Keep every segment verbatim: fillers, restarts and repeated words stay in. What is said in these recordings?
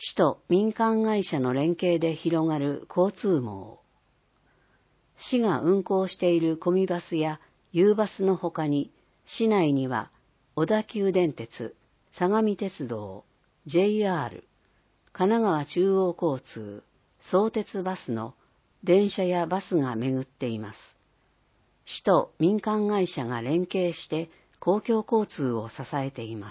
市と民間会社の連携で広がる交通網。市が運行しているコミバスや U バスのほかに、市内には小田急電鉄、相模鉄道、ジェイアール、神奈川中央交通、相鉄バスの電車やバスが巡っています。市と民間会社が連携して公共交通を支えています。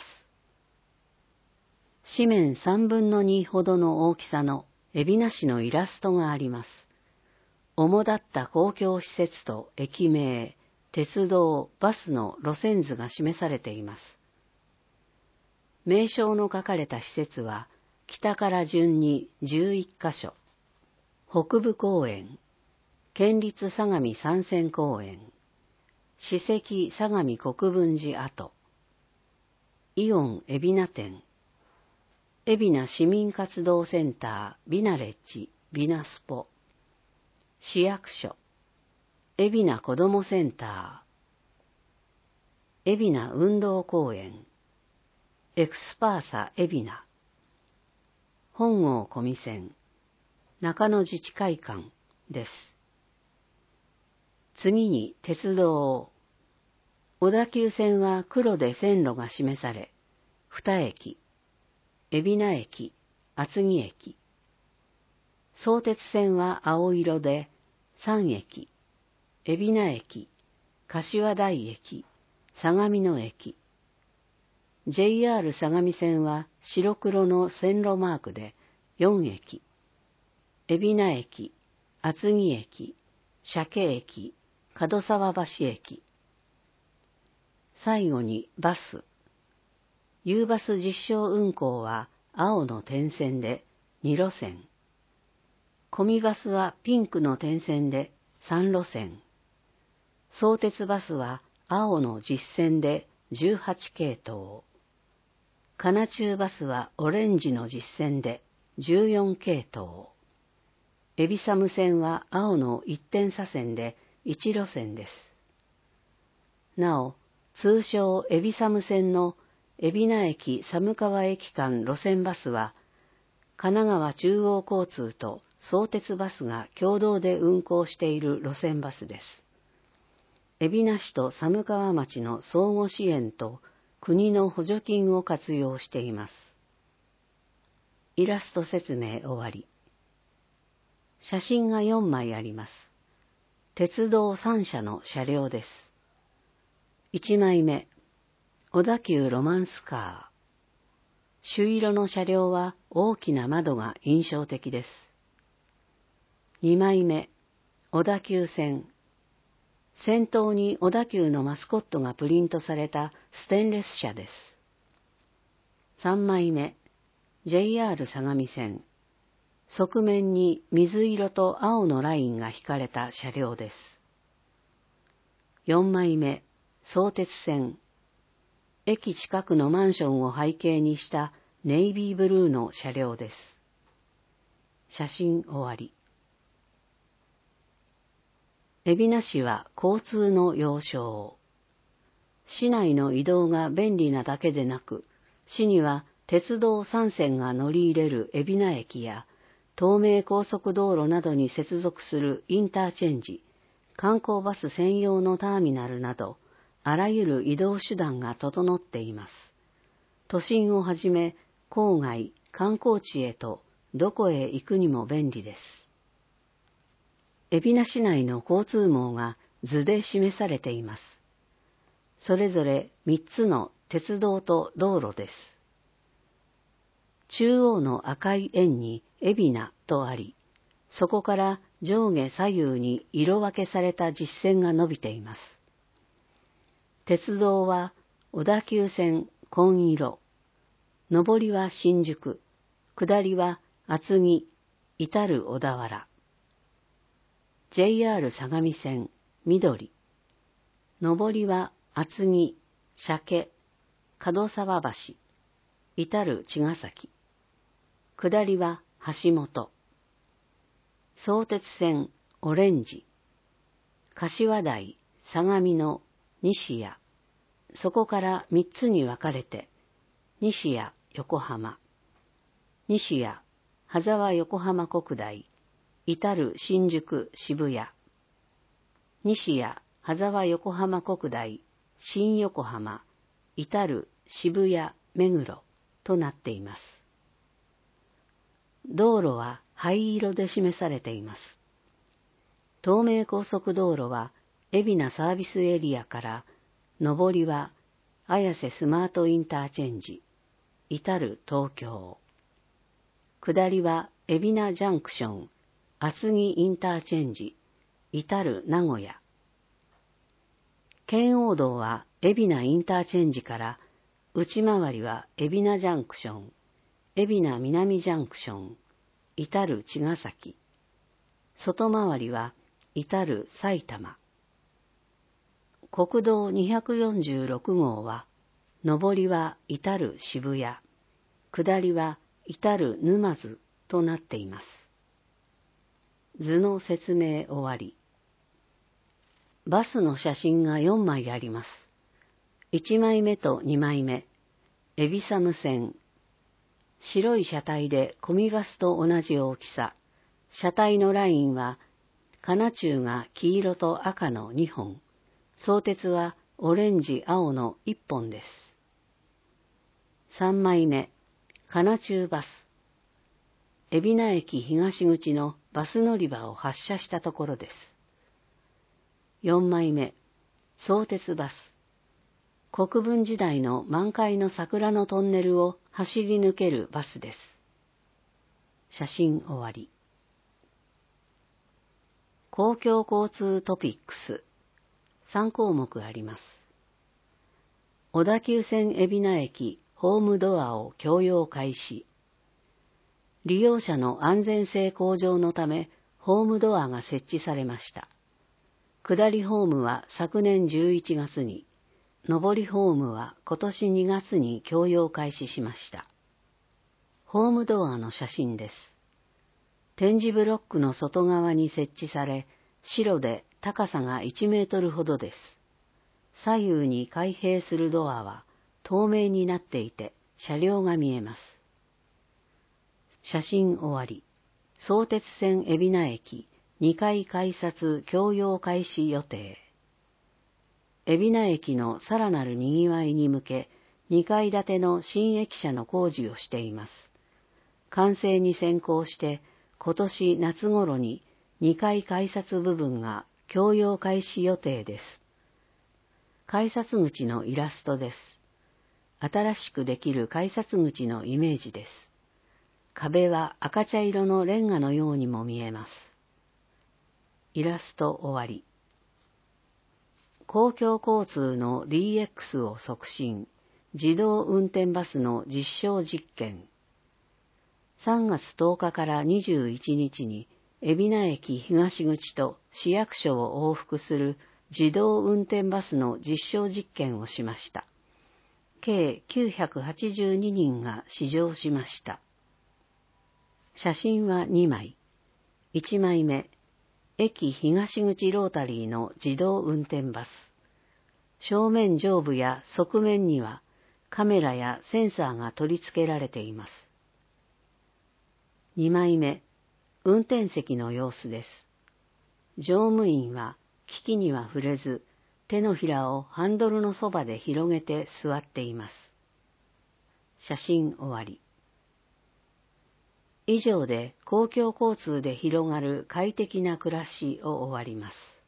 紙面さんぶんのにほどの大きさの海老名市のイラストがあります。主だった公共施設と駅名、鉄道、バスの路線図が示されています。名称の書かれた施設は北から順にじゅういっかしょ。北部公園、県立相模山線公園、史跡相模国分寺跡、イオン海老名店、海老名市民活動センタービナレッジビナスポ、市役所、海老名子どもセンター、海老名運動公園、エクスパーサ海老名、本郷小見線、中野自治会館です。次に鉄道。小田急線は黒で線路が示され、に駅、海老名駅、厚木駅。相鉄線は青色でさん駅、海老名駅、柏台駅、相模野駅。ジェイアール 相模線は白黒の線路マークでよん駅、海老名駅、厚木駅、鮭駅、門沢橋駅。最後にバス。U バス実証運行は青の点線でに路線。コミバスはピンクの点線でさん路線。相鉄バスは青の実線でじゅうはち系統。神奈中バスはオレンジの実線でじゅうよん系統。海老寒線は青の一点左線でいち路線です。なお、通称海老寒線の海老名駅寒川駅間路線バスは、神奈川中央交通と相鉄バスが共同で運行している路線バスです。海老名市と寒川町の相互支援と国の補助金を活用しています。イラスト説明終わり。写真がよんまいあります。鉄道さんしゃの車両です。いちまいめ、小田急ロマンスカー。朱色の車両は大きな窓が印象的です。にまいめ、小田急線。先頭に小田急のマスコットがプリントされたステンレス車です。さんまいめ、ジェイアール 相模線。側面に水色と青のラインが引かれた車両です。よんまいめ、相鉄線。駅近くのマンションを背景にしたネイビーブルーの車両です。写真終わり。海老名市は交通の要衝。市内の移動が便利なだけでなく、市には鉄道さん線が乗り入れる海老名駅や、東名高速道路などに接続するインターチェンジ、観光バス専用のターミナルなど、あらゆる移動手段が整っています。都心をはじめ、郊外、観光地へとどこへ行くにも便利です。海老名市内の交通網が図で示されています。それぞれみっつの鉄道と道路です。中央の赤い円に海老名とあり、そこから上下左右に色分けされた実線が伸びています。鉄道は小田急線紺色、上りは新宿、下りは厚木、至る小田原。ジェイアール 相模線緑、上りは厚木、鮭、門沢橋、至る茅ヶ崎。下りは橋本。相鉄線オレンジ、柏台、相模野、西谷。そこからみっつに分かれて、西谷、横浜、西谷、 羽沢横浜国大、至る新宿渋谷。西谷羽沢横浜国大、新横浜、至る渋谷目黒となっています。道路は灰色で示されています。東名高速道路は海老名サービスエリアから上りは綾瀬スマートインターチェンジ、至る東京。下りは海老名ジャンクション、厚木インターチェンジ、至る名古屋。圏央道は海老名インターチェンジから内回りは海老名ジャンクション、海老名南ジャンクション、至る茅ヶ崎。外回りは至る埼玉。国道にひゃくよんじゅうろく号は上りは至る渋谷、下りは至る沼津となっています。図の説明終わり。バスの写真がよんまいあります。いちまいめとにまいめ、エビサム線。白い車体でコミバスと同じ大きさ。車体のラインは、金中が黄色と赤のにほん。相鉄はオレンジ、青のいっぽんです。さんまいめ、金中バス。海老名駅東口のバス乗り場を発車したところです。よんまいめ、相鉄バス。国分時代の満開の桜のトンネルを走り抜けるバスです。写真終わり。公共交通トピックス。さんこうもくあります。小田急線海老名駅ホームドアを共用開始。利用者の安全性向上のためホームドアが設置されました。下りホームは昨年じゅういちがつに、上りホームは今年にがつに共用開始しました。ホームドアの写真です。点字ブロックの外側に設置され、白で高さがいちメートルほどです。左右に開閉するドアは透明になっていて、車両が見えます。写真終わり。相鉄線海老名駅にかい改札共用開始予定。海老名駅のさらなるにぎわいに向け、にかい建ての新駅舎の工事をしています。完成に先行して、今年夏頃ににかい改札部分が共用開始予定です。改札口のイラストです。新しくできる改札口のイメージです。壁は赤茶色のレンガのようにも見えます。イラスト終わり。公共交通の ディーエックス を促進、自動運転バスの実証実験。さんがつとおかからにじゅういちにちに海老名駅東口と市役所を往復する自動運転バスの実証実験をしました。計きゅうひゃくはちじゅうににんが試乗しました。写真はにまい。いちまいめ、駅東口ロータリーの自動運転バス。正面上部や側面にはカメラやセンサーが取り付けられています。にまいめ、運転席の様子です。乗務員は機器には触れず、手のひらをハンドルのそばで広げて座っています。写真終わり。以上で公共交通で広がる快適な暮らしを終わります。